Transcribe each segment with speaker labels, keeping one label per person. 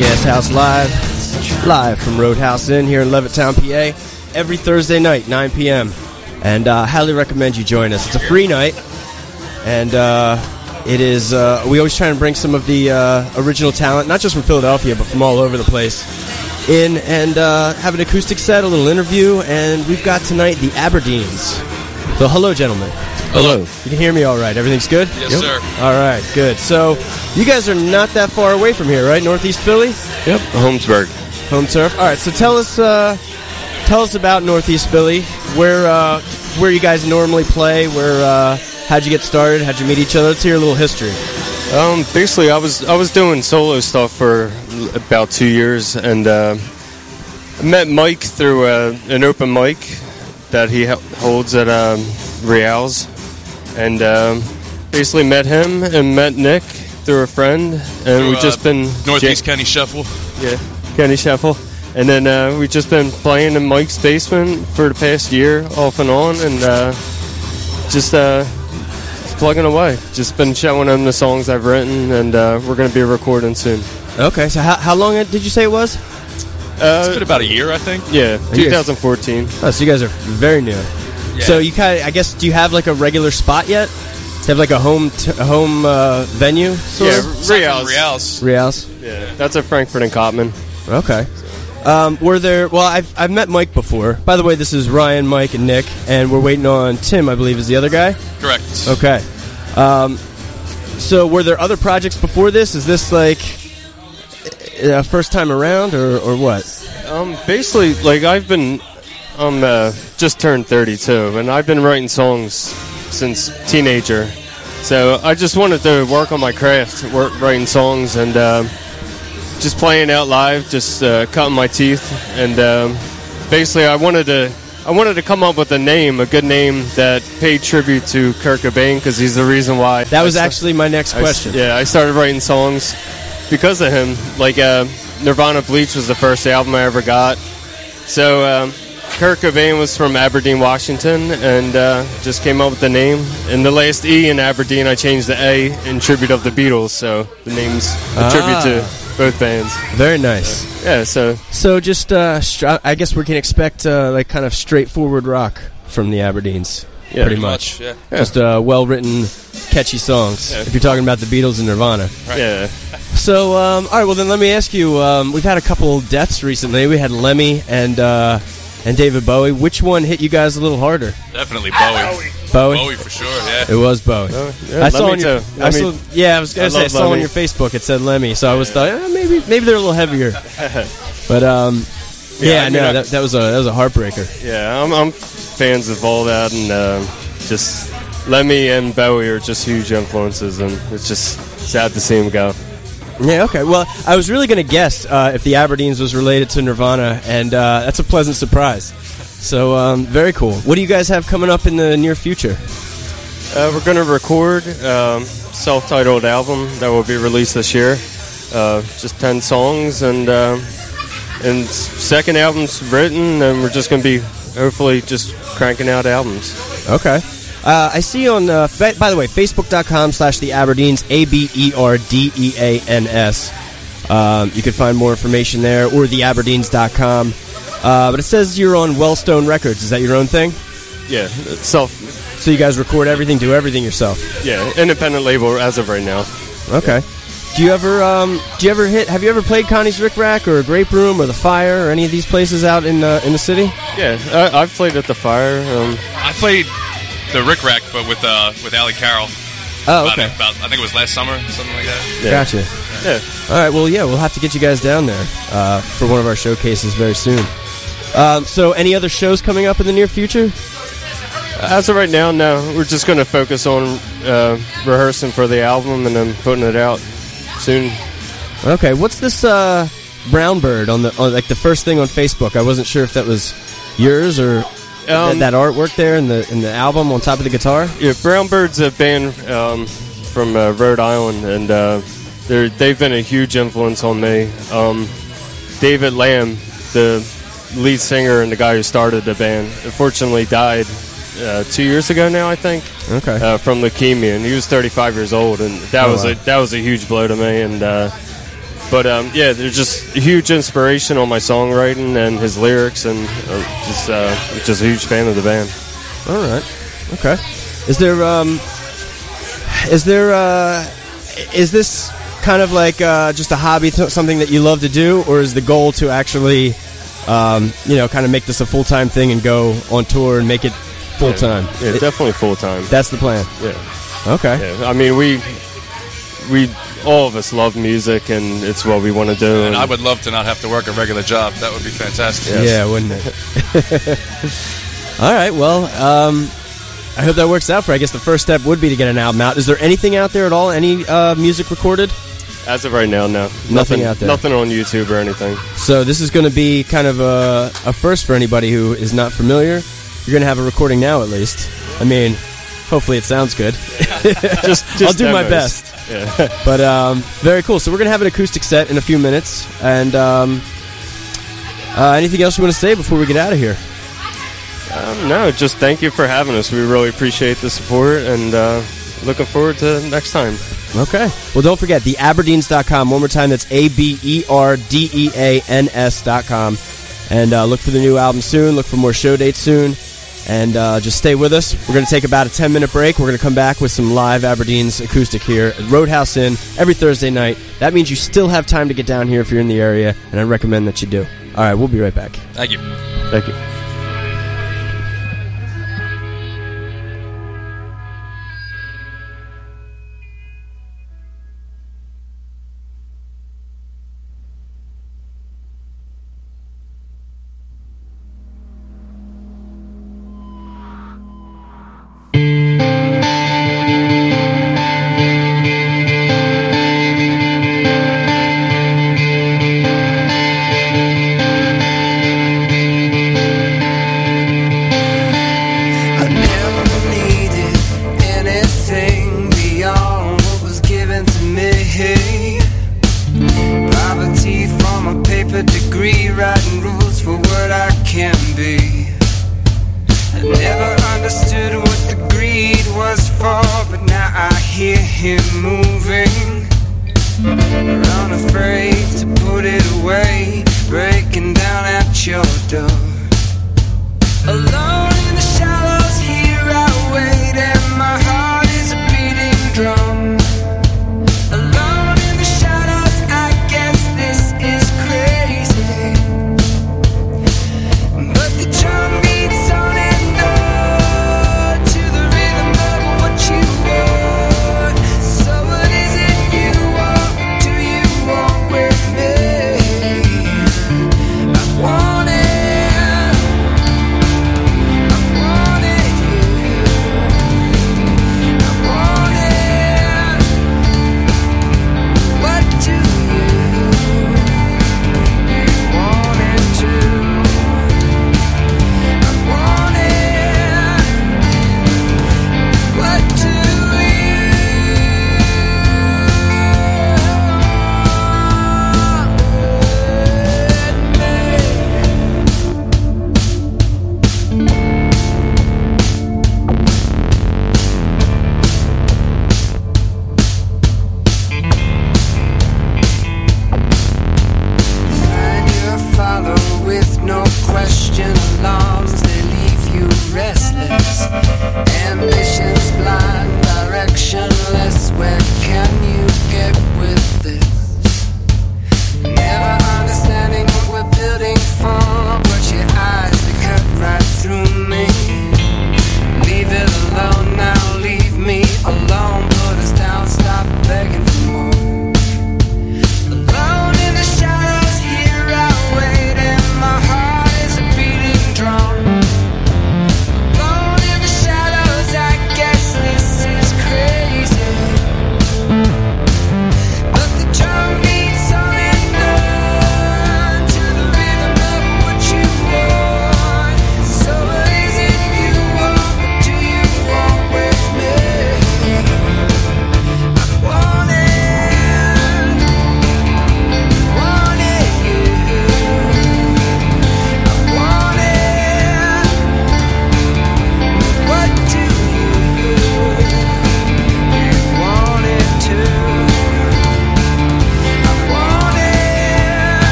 Speaker 1: Gas House live from Roadhouse Inn here in Levittown, PA, every Thursday night, 9 p.m. And highly recommend you join us. It's a free night, and it is. We always try and bring some of the original talent, not just from Philadelphia, but from all over the place, in and have an acoustic set, a little interview, and we've got tonight the Aberdeens. So, hello, gentlemen.
Speaker 2: Hello.
Speaker 1: You can hear me all right? Everything's good?
Speaker 2: Yes, sir.
Speaker 1: All right, good. So, you guys are not that far away from here, right? Northeast Philly?
Speaker 2: Yep. Holmesburg.
Speaker 1: Home turf. All right, so tell us about Northeast Philly. Where you guys normally play? How'd you get started? How'd you meet each other? Let's hear a little history.
Speaker 2: Basically, I was doing solo stuff for about 2 years, and I met Mike through an open mic that he holds at Real's, and basically met him and met Nick through a friend, and
Speaker 3: through,
Speaker 2: we've just been
Speaker 3: Northeast County Shuffle.
Speaker 2: Yeah, County Shuffle, and then we've just been playing in Mike's basement for the past year, off and on, and just plugging away. Just been showing him the songs I've written, and we're going to be recording soon.
Speaker 1: Okay, so how long did you say it was?
Speaker 3: It's been about a year, I think.
Speaker 2: Yeah, 2014.
Speaker 1: Oh, so you guys are very new.
Speaker 3: Yeah.
Speaker 1: So you kind of, I guess, do you have like a regular spot yet? Do you have like a home venue? Sort of?
Speaker 3: Real's.
Speaker 1: Real's.
Speaker 2: Yeah, that's at Frankfurt and Cottman.
Speaker 1: Okay. Were there? Well, I've met Mike before. By the way, this is Ryan, Mike, and Nick, and we're waiting on Tim, I believe, is the other guy.
Speaker 3: Correct.
Speaker 1: Okay. So were there other projects before this? Is this like first time around, or what?
Speaker 2: Basically, like I'm just turned 32, and I've been writing songs since teenager. So I just wanted to work on my craft, writing songs, and just playing out live, just cutting my teeth, and basically I wanted to come up with a good name that paid tribute to Kurt Cobain, because he's the reason why.
Speaker 1: That was actually my next question.
Speaker 2: I started writing songs because of him. Like Nirvana Bleach was the first album I ever got. So Kurt Cobain was from Aberdeen, Washington, and just came up with the name. And the last E in Aberdeen, I changed the A in tribute of the Beatles, so the name's a tribute to both bands.
Speaker 1: Very nice.
Speaker 2: Yeah, so
Speaker 1: just I guess we can expect like kind of straightforward rock from the Aberdeens.
Speaker 2: Yeah,
Speaker 1: pretty much.
Speaker 3: Yeah.
Speaker 1: Just well-written, catchy songs. Yeah. If you're talking about the Beatles and Nirvana.
Speaker 2: Right. Yeah.
Speaker 1: So, all right. Well, then let me ask you. We've had a couple deaths recently. We had Lemmy and David Bowie. Which one hit you guys a little harder?
Speaker 3: Definitely Bowie.
Speaker 1: Bowie
Speaker 3: for sure. Yeah.
Speaker 1: It was Bowie.
Speaker 2: Yeah,
Speaker 1: I saw on your.
Speaker 2: too.
Speaker 1: I was gonna say I saw on your Facebook it said Lemmy, so I was thought maybe they're a little heavier. But that was a heartbreaker.
Speaker 2: Yeah, I'm fans of all that, and just Lemmy and Bowie are just huge influences, and it's just sad to see him go.
Speaker 1: Yeah, okay. Well, I was really going to guess if the Aberdeens was related to Nirvana, and that's a pleasant surprise. So, very cool. What do you guys have coming up in the near future?
Speaker 2: We're going to record a self-titled album that will be released this year. Just 10 songs, and second album's written, and we're just going to be hopefully just cranking out albums.
Speaker 1: Okay. I see on, by the way, Facebook.com/The Aberdeens, ABERDEANS. You can find more information there, or theaberdeens.com. But it says you're on Wellstone Records. Is that your own thing?
Speaker 2: Yeah, it's self.
Speaker 1: So you guys record everything, do everything yourself?
Speaker 2: Yeah, independent label as of right now.
Speaker 1: Okay. Have you ever played Connie's Rick Rack or Grape Room or The Fire or any of these places out in the city?
Speaker 2: Yeah, I've played at The Fire.
Speaker 3: I played the Rick Rack, but with Allie Carroll.
Speaker 1: Oh, okay.
Speaker 3: I think it was last summer, something like that.
Speaker 2: Yeah.
Speaker 1: Gotcha.
Speaker 2: Yeah.
Speaker 1: All right, well, yeah, we'll have to get you guys down there for one of our showcases very soon. So any other shows coming up in the near future?
Speaker 2: As of right now, no. We're just going to focus on rehearsing for the album and then putting it out soon. Okay,
Speaker 1: what's this brown bird on like the first thing on Facebook? I wasn't sure if that was yours or that artwork there in the album on top of the guitar.
Speaker 2: Yeah, Brown Bird's a band from Rhode Island, and they've been a huge influence on me. David Lamb, the lead singer and the guy who started the band, unfortunately died 2 years ago now, I think.
Speaker 1: Okay.
Speaker 2: From leukemia, and he was 35 years old, and that was a huge blow to me. And But yeah, they're just a huge inspiration on my songwriting and his lyrics, and just a huge fan of the band.
Speaker 1: All right. Okay. Is this kind of like just a hobby, something that you love to do, or is the goal to actually, kind of make this a full-time thing and go on tour and make it full-time?
Speaker 2: Yeah, definitely full-time.
Speaker 1: That's the plan.
Speaker 2: Yeah.
Speaker 1: Okay.
Speaker 2: Yeah. I mean, we all of us love music, and it's what we want to do.
Speaker 3: And I would love to not have to work a regular job. That would be fantastic.
Speaker 1: Yes. Yeah, wouldn't it? All right, well, I hope that works out for you. I guess the first step would be to get an album out. Is there anything out there at all? Any music recorded?
Speaker 2: As of right now, no.
Speaker 1: Nothing out there?
Speaker 2: Nothing on YouTube or anything.
Speaker 1: So this is going to be kind of a first for anybody who is not familiar. You're going to have a recording now, at least. I mean, hopefully it sounds good.
Speaker 2: just
Speaker 1: I'll do my
Speaker 2: demos.
Speaker 1: best.
Speaker 2: Yeah.
Speaker 1: But very cool. So we're going to have an acoustic set in a few minutes. And anything else you want to say before we get out of here?
Speaker 2: No, just thank you for having us. We really appreciate the support, and looking forward to next time.
Speaker 1: Okay. Well, don't forget, theaberdeens.com. One more time, that's ABERDEANS.com. And look for the new album soon. Look for more show dates soon. And just stay with us. We're going to take about a 10-minute break. We're going to come back with some live Aberdeen's acoustic here at Roadhouse Inn every Thursday night. That means you still have time to get down here if you're in the area, and I recommend that you do. All right, we'll be right back.
Speaker 3: Thank you.
Speaker 2: Thank you.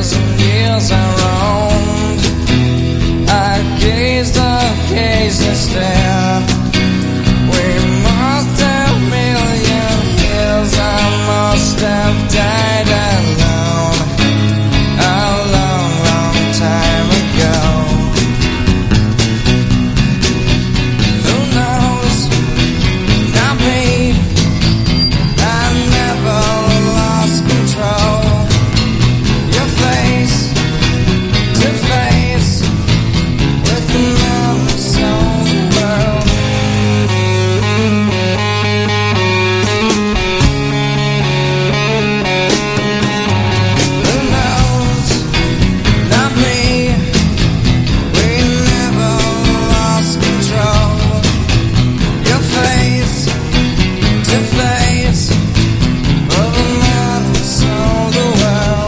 Speaker 4: years and years I roamed. I gazed and stared. We must have million years. I must have died alone a long, long time ago. Who knows? Not me. I never lost control. Your face to face with the man who sold the world. Who knows? Not me. We never lost control. Your face to face with the man who sold the world.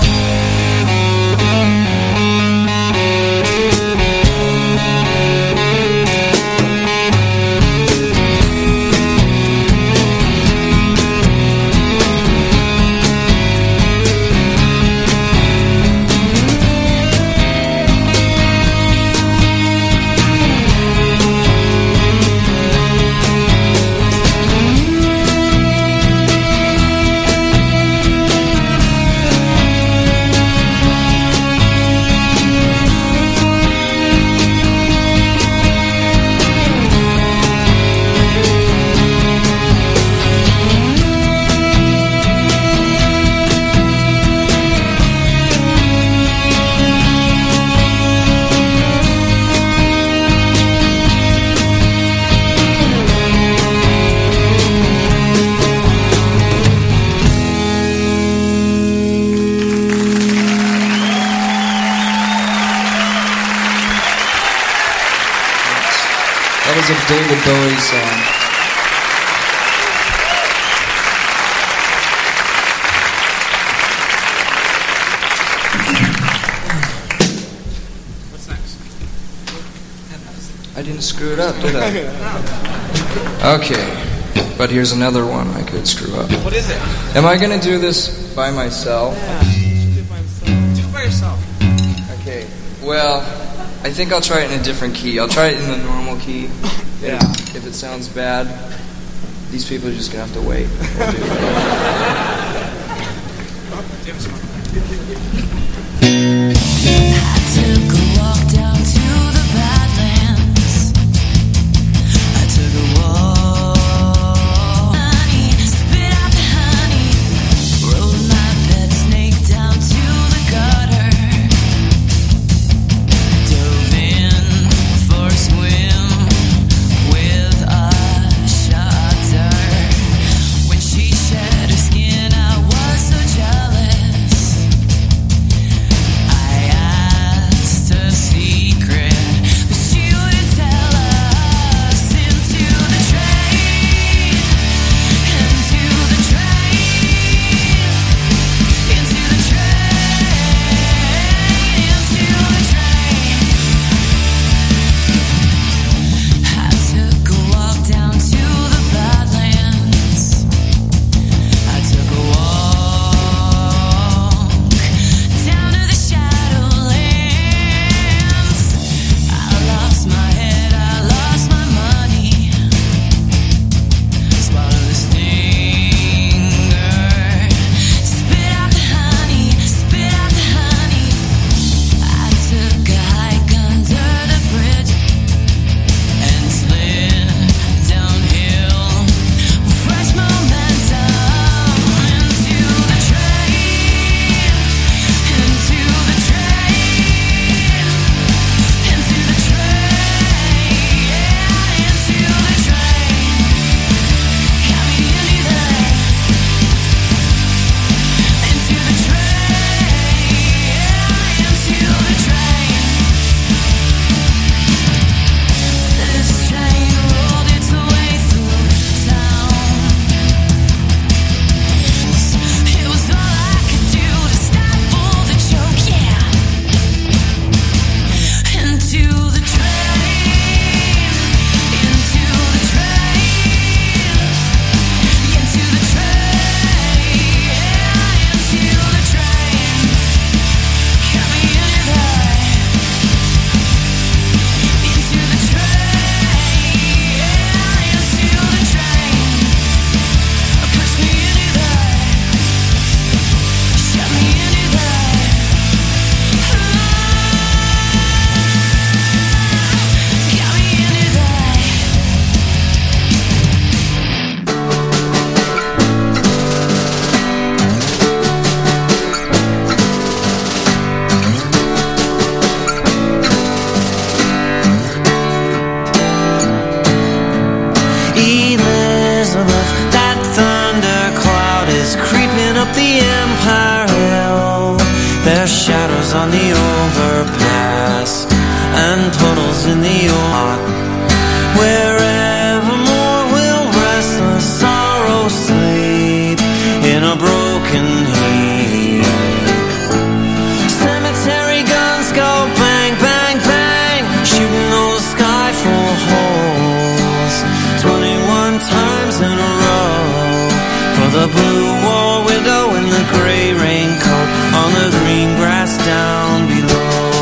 Speaker 4: That was a David Bowie song.
Speaker 3: What's next?
Speaker 4: I didn't screw it up, did I? Okay, but here's another one I could screw up.
Speaker 3: What is it?
Speaker 4: Am I gonna do this by myself?
Speaker 3: Do it by yourself.
Speaker 4: Okay, well, I think I'll try it in a different key. I'll try it in the normal key.
Speaker 3: Yeah.
Speaker 4: If it sounds bad, these people are just gonna have to wait.
Speaker 5: I took a walk down to the Badlands. I took a walk. Honey, spit out the honey. Rolled my pet snake down to the gutter. Dove in for a swim with a shutter. When she shed her skin.
Speaker 6: up the Empire Hill. There's shadows on the overpass and puddles in the yacht. Wherevermore will restless sorrow sleep in a broken heap. Cemetery guns go bang, bang, bang, shooting all the sky full of holes. 21 times in a row for the blue war widow in the gray raincoat on the green grass down below.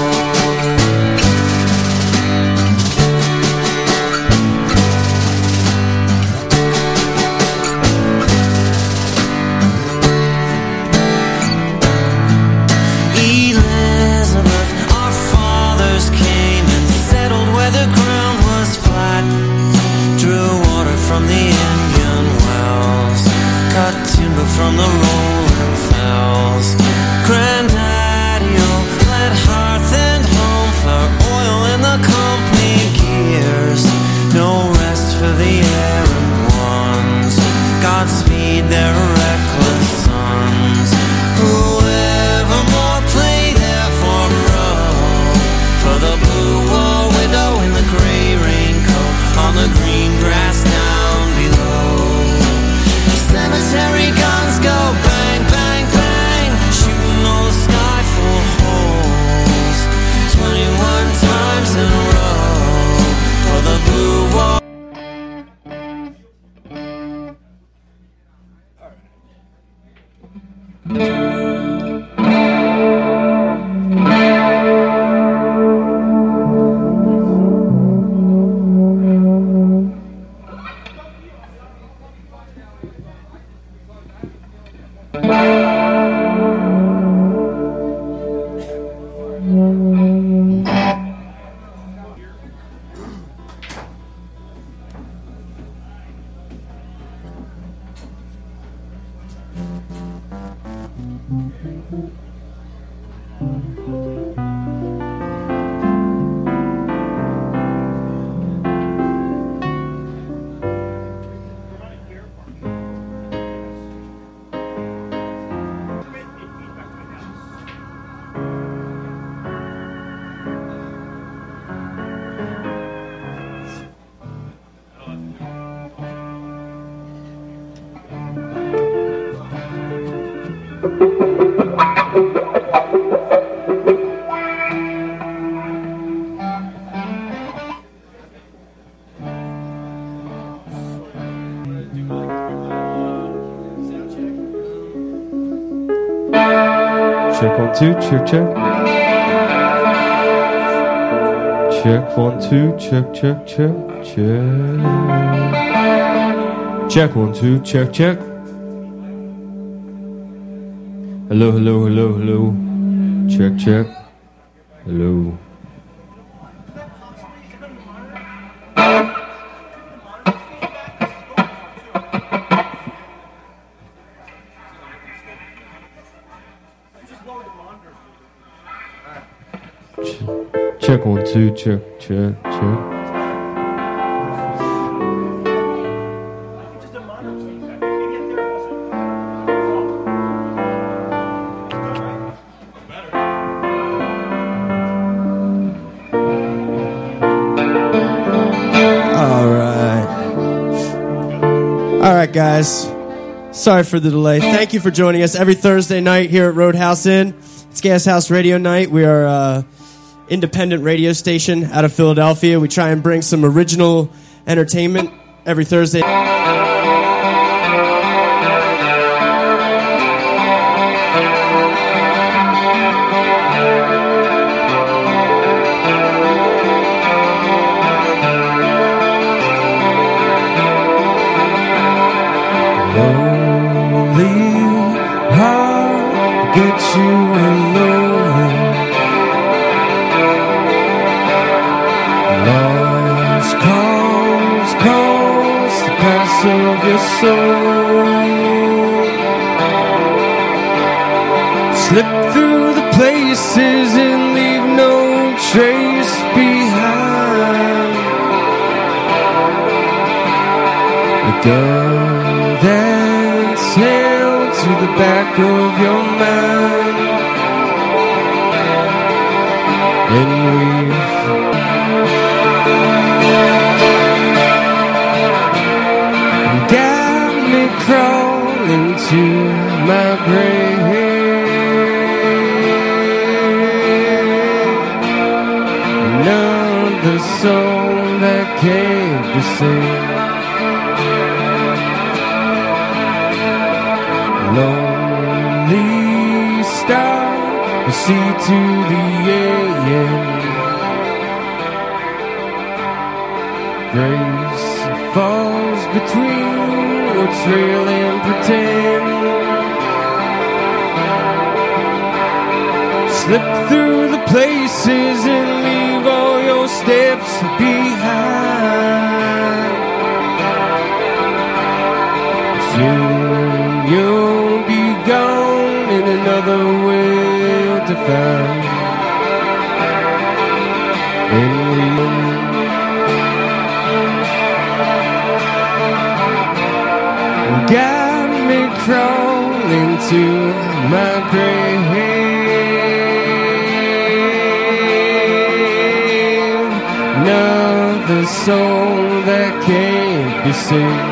Speaker 6: Elizabeth, our fathers came and settled where the ground was flat, drew water from the Indian wells, cut timber from the rolling fells. Granddaddy-o led hearth and home for oil in the company gears. No rest for the errand ones, Godspeed their reckless sons. Whoever more play there for the blue war widow in the gray raincoat on the green grass down below. Cemetery guns go bang, bang, bang, shooting all the sky full of holes. 21 times in a row for the blue wall.
Speaker 7: Check 1 2, check check. Check 1 2, check check check check. Check 1 2, check check. Hello hello hello hello. Check check. Hello. Check 1 2, check check check.
Speaker 1: All right, guys. Sorry for the delay. Thank you for joining us every Thursday night here at Roadhouse Inn. It's Gas House Radio Night. We are an independent radio station out of Philadelphia. We try and bring some original entertainment every Thursday.
Speaker 7: Get you alone. Lost calls the pass of your soul. Slip through the places and leave no trace behind. The girl that's held to the back of your mind. And we've got me crawling to my grave. Another soul that came to sing. Lonely star, we see to the end. Grace falls between what's real and pretend. Slip through the places and leave all your steps behind. Soon you'll be gone in another world to find. And we got me crawling to my grave. Another soul that can't be saved.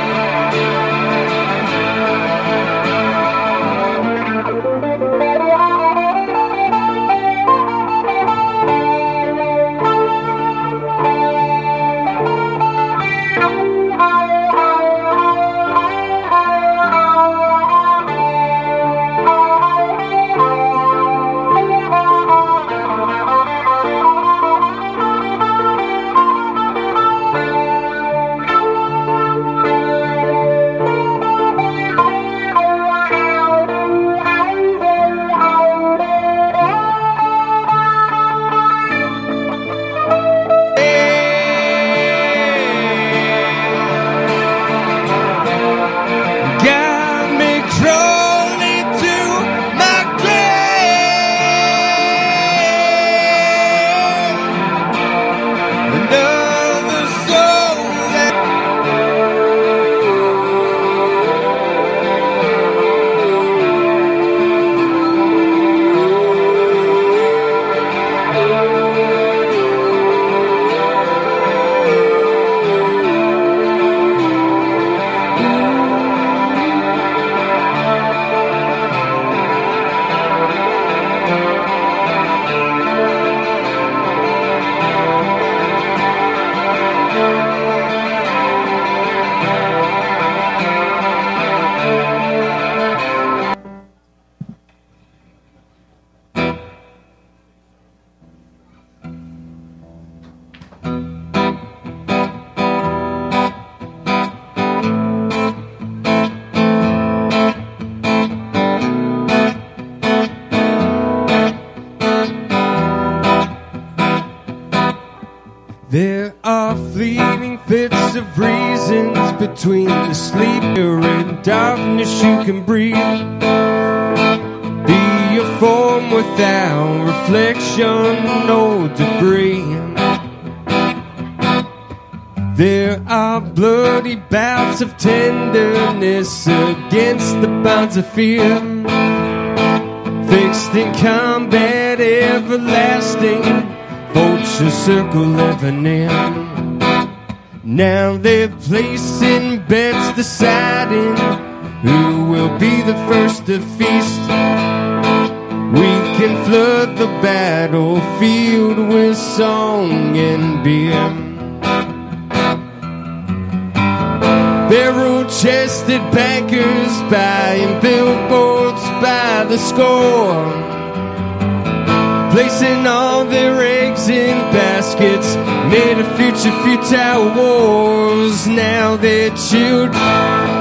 Speaker 7: There are fleeting fits of reasons between the sleeper and darkness you can breathe. Be a form without reflection, no debris. There are bloody bouts of tenderness against the bonds of fear. Fixed in combat everlasting, vulture circle living in. Now they're placing bets, deciding who will be the first to feast. We can flood the battlefield with song and beer. Barrel-chested bankers buying billboards by the score, placing all their eggs in baskets made of future futile wars. Now their children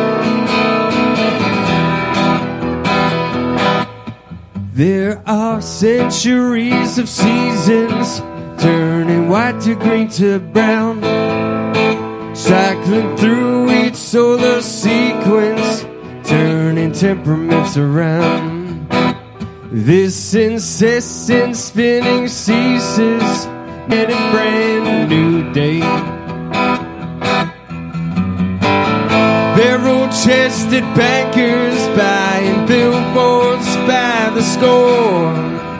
Speaker 7: There are centuries of seasons, turning white to green to brown, cycling through each solar sequence, turning temperaments around. This incessant spinning ceases, and a brand new day. Barrel-chested bankers buying billboards by the score,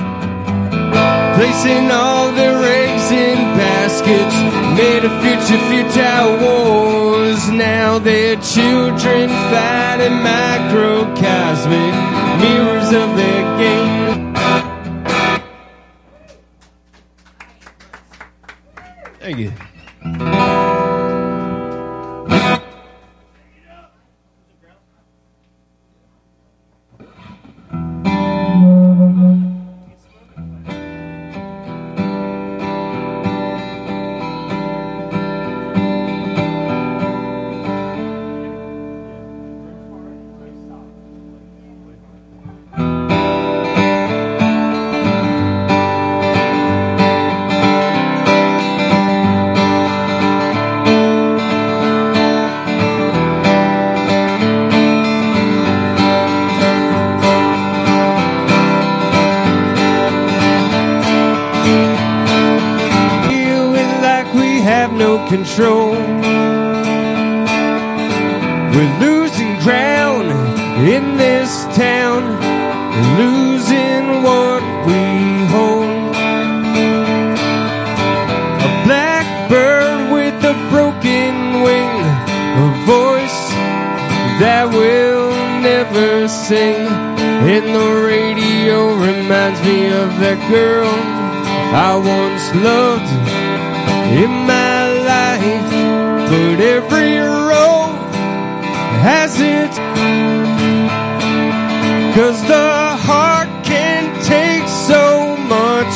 Speaker 7: placing all their eggs in baskets made of future futile wars. Now their children fight in microcosmic mirrors of their game. Thank you. Control. We're losing ground in this town, losing what we hold. A blackbird with a broken wing, a voice that will never sing. And the radio reminds me of that girl I once loved in my life, but every road has its, 'cause the heart can take so much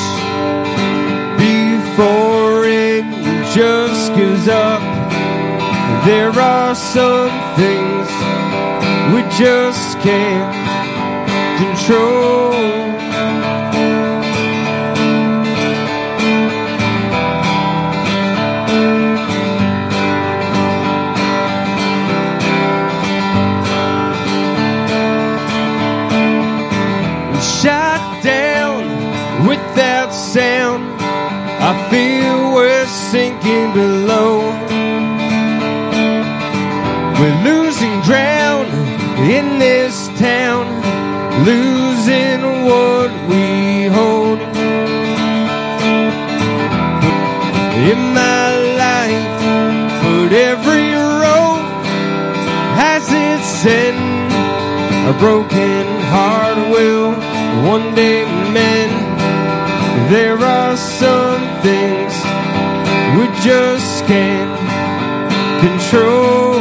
Speaker 7: before it just gives up. There are some things we just can't control. Without sound, I feel we're sinking below. We're losing ground in this town, losing what we hold. In my life, but every road has its end. A broken heart will one day mend. There are some things we just can't control,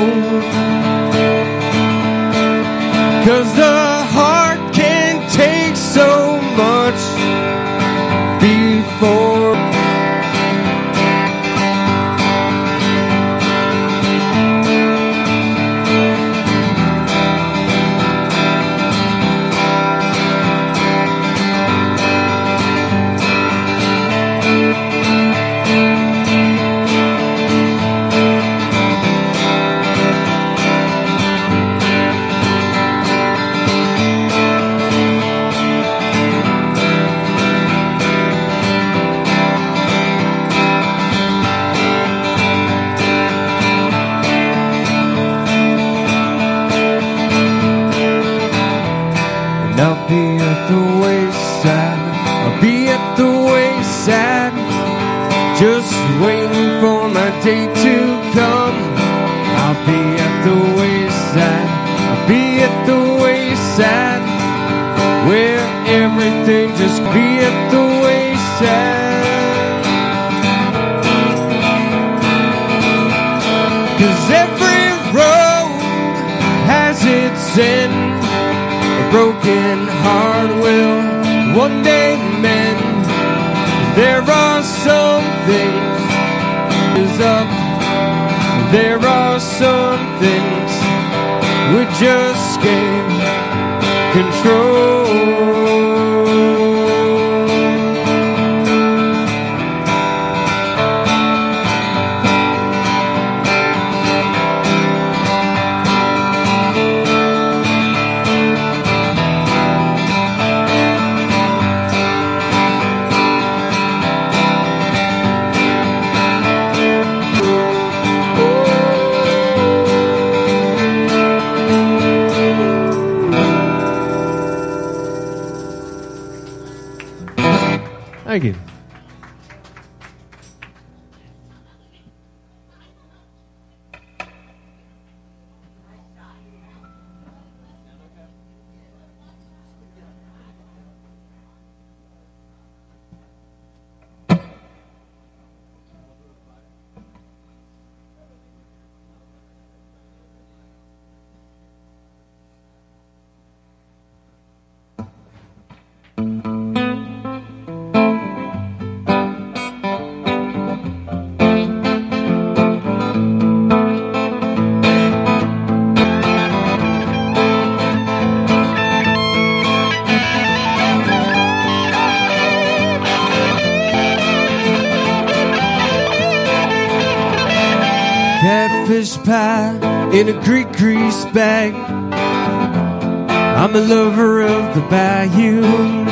Speaker 7: 'cause the heart can take so much before. I'll be at the wayside, I'll be at the wayside, just waiting for my day to come. I'll be at the wayside, I'll be at the wayside, where everything just be at the wayside. 'Cause every road has its end. A broken heart will one day mend. There are some things is up. There are some things we just can't control. Thank you. Catfish pie in a Greek grease bag. I'm a lover of the bayou.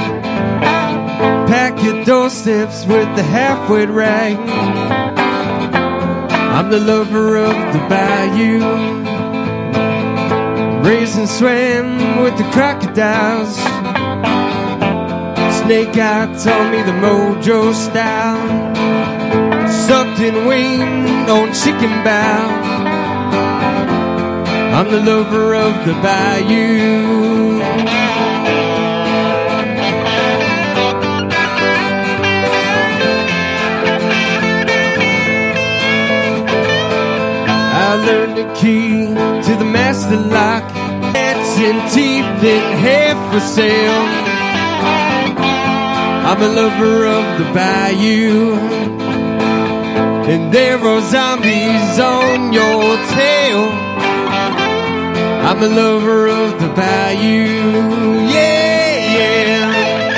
Speaker 7: Pack your doorsteps with the half-wet rag. I'm the lover of the bayou. Raised and swam with the crocodiles. Snake Eye taught me the mojo style. Sucked in wind on chicken bow. I'm the lover of the bayou. I learned the key to the master lock. Hats and teeth in half for sale. I'm a lover of the bayou. And there are zombies on your tail. I'm a lover of the bayou. Yeah, yeah.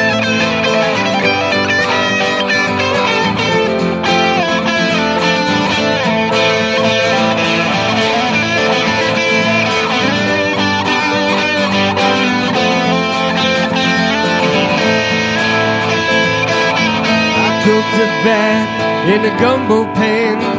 Speaker 7: I cooked a bat in a gumbo pan.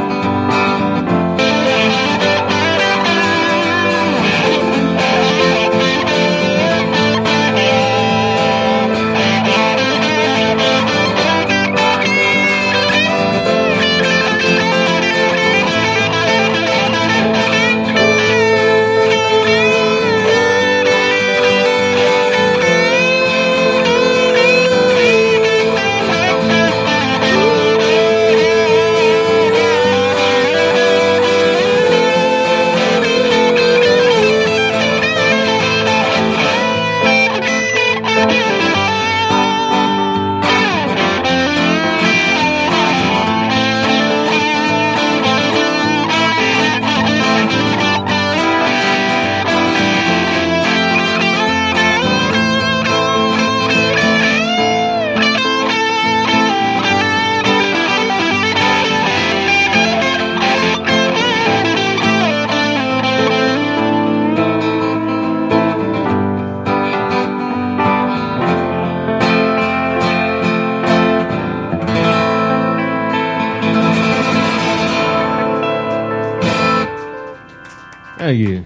Speaker 7: Thank you.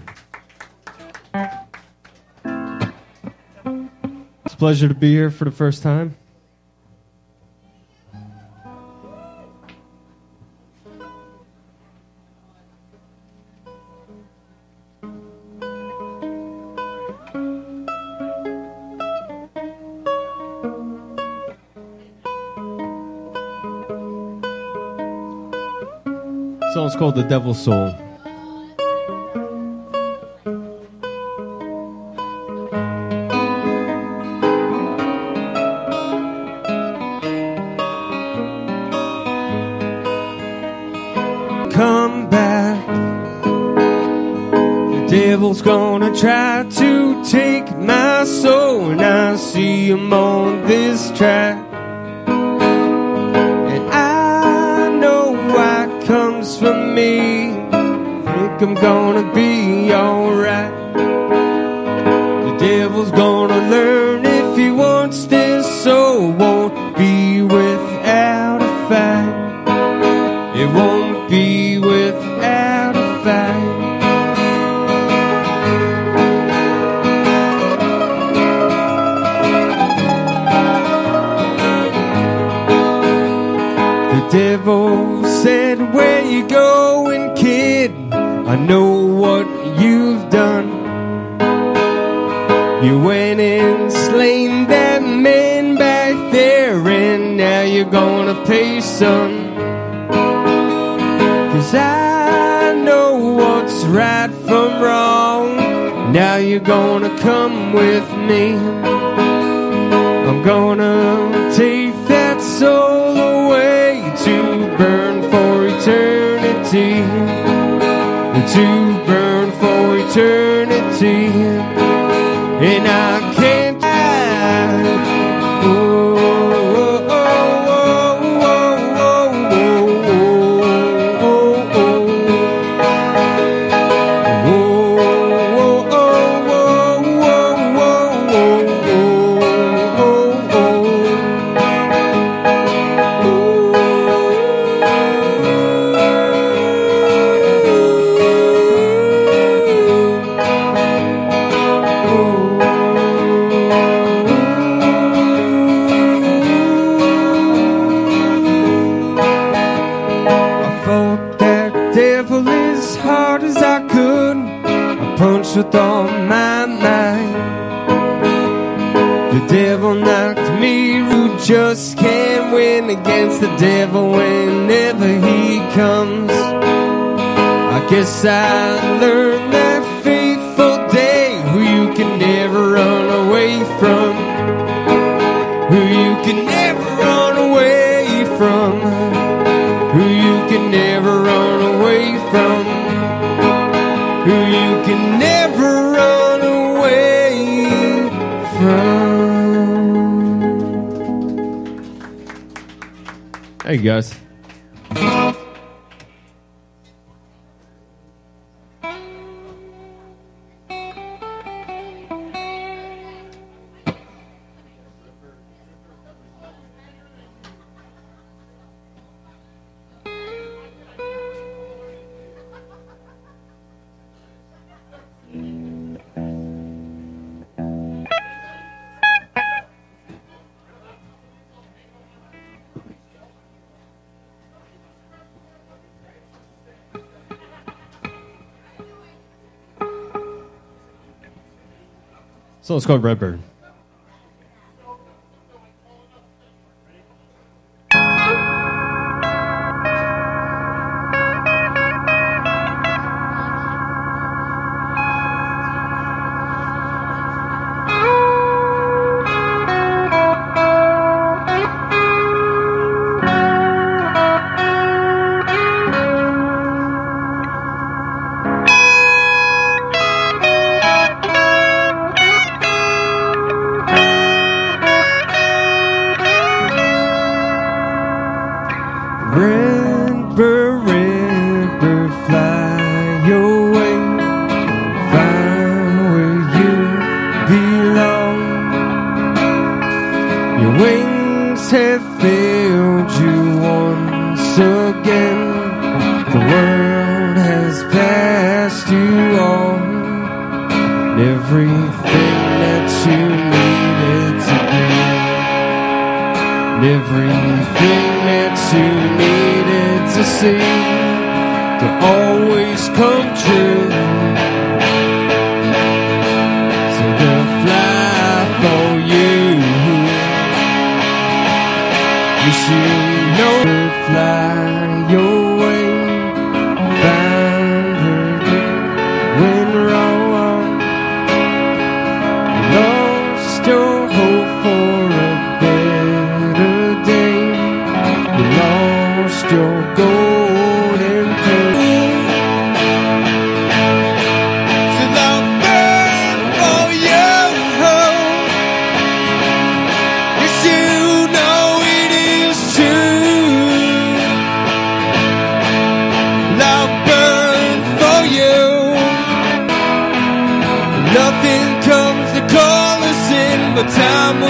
Speaker 7: It's a pleasure to be here for the first time. The song's called The Devil's Soul. Come back. The devil's gonna try to take my soul, and I see him on this track. And I know what comes for me. Think I'm gonna be alright. The devil's gonna learn if he wants this soul. Won't be without a fight. It won't be without a fight. The devil said, where you going, kid? I know what you've done. You went and slain that man back there, and now you're gonna pay, son. 'Cause I know what's right from wrong. Now you're gonna come with me. I'm gonna take that soul away to burn for eternity. To burn for eternity. And I can't hide. Oh, oh, oh, oh, oh, oh, oh, oh. With all my might, the devil knocked me, who just can't win against the devil whenever he comes. I guess I learned that fateful day, who you can never run away from, who you can never run away from, who you can never run away from, who you can never run away from. Hey guys. So it's called Redbird.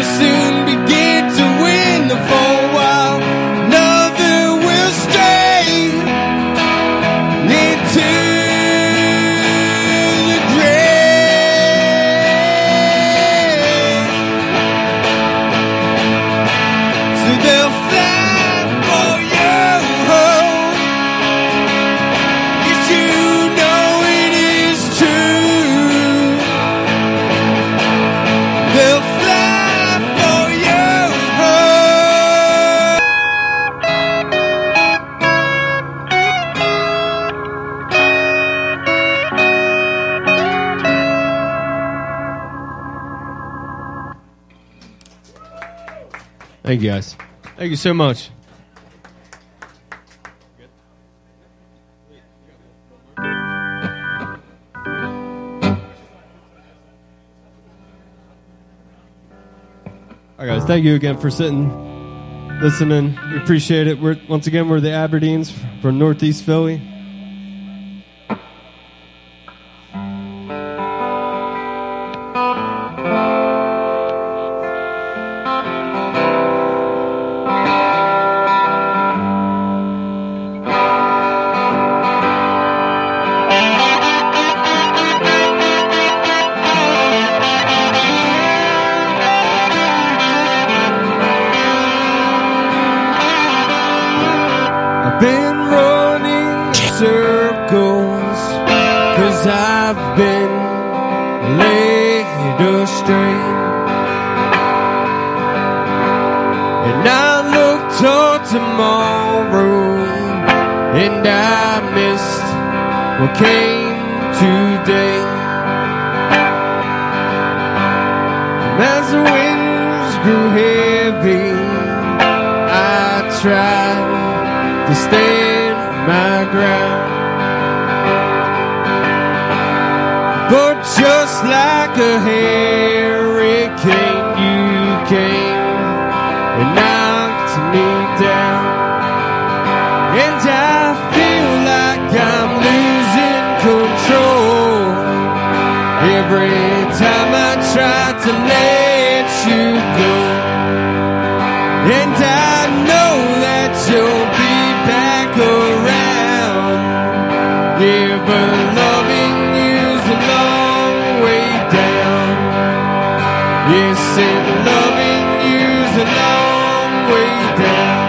Speaker 8: Soon begin to win the for a while. Another will stray
Speaker 7: Thank you, guys. Thank you so much. All right, guys. Thank you again for sitting, listening. We appreciate it. We're the Aberdeens from Northeast Philly. Been running circles 'cause I've been led astray, and I look toward tomorrow and I missed what came today. And as the winds grew heavy, I tried to stand my ground, but just like a hurricane, you came and knocked me down, and I feel like I'm losing control every time I try to let you go, and I know that you'll be back around. Yeah, but loving you's a long way down. Yes, and loving you's a long way down.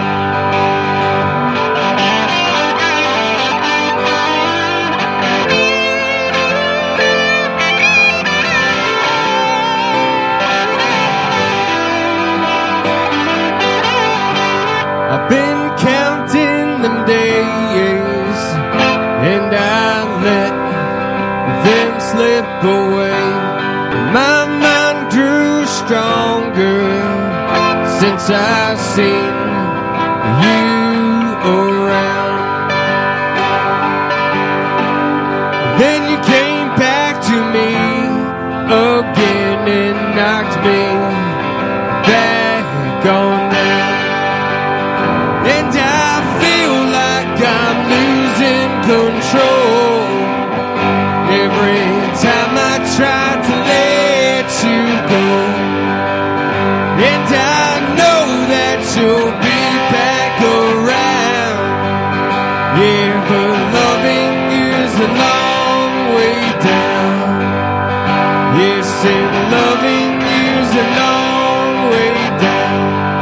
Speaker 7: I've been counting them days, and I let them slip away. My mind grew stronger since I've seen you around. Then you came back to me again and knocked me back on down, and I feel like I'm losing control every time I try to let you go, and I know that you'll be back around. Yeah, but loving you's a long way down. Yes, and loving you's a long way down.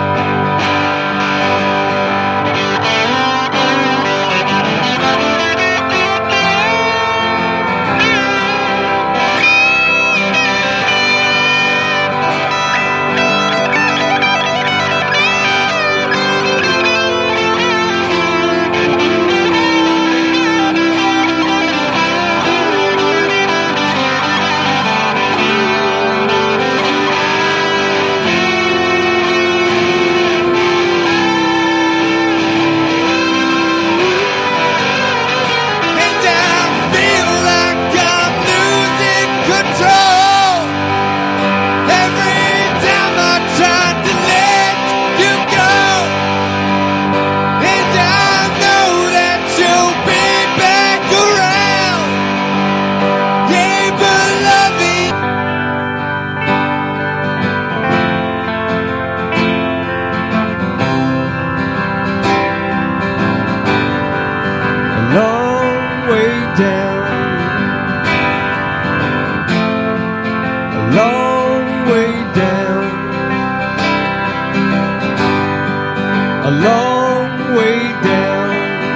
Speaker 7: A long way down,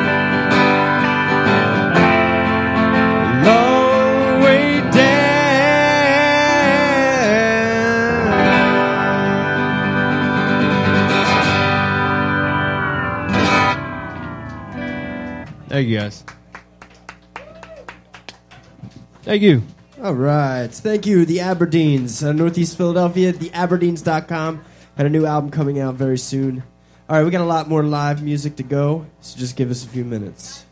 Speaker 7: a long way down. Thank you, guys. Thank you.
Speaker 1: All right. Thank you, the Aberdeens, Northeast Philadelphia, theaberdeens.com. Got a new album coming out very soon. All right, we got a lot more live music to go, so just give us a few minutes.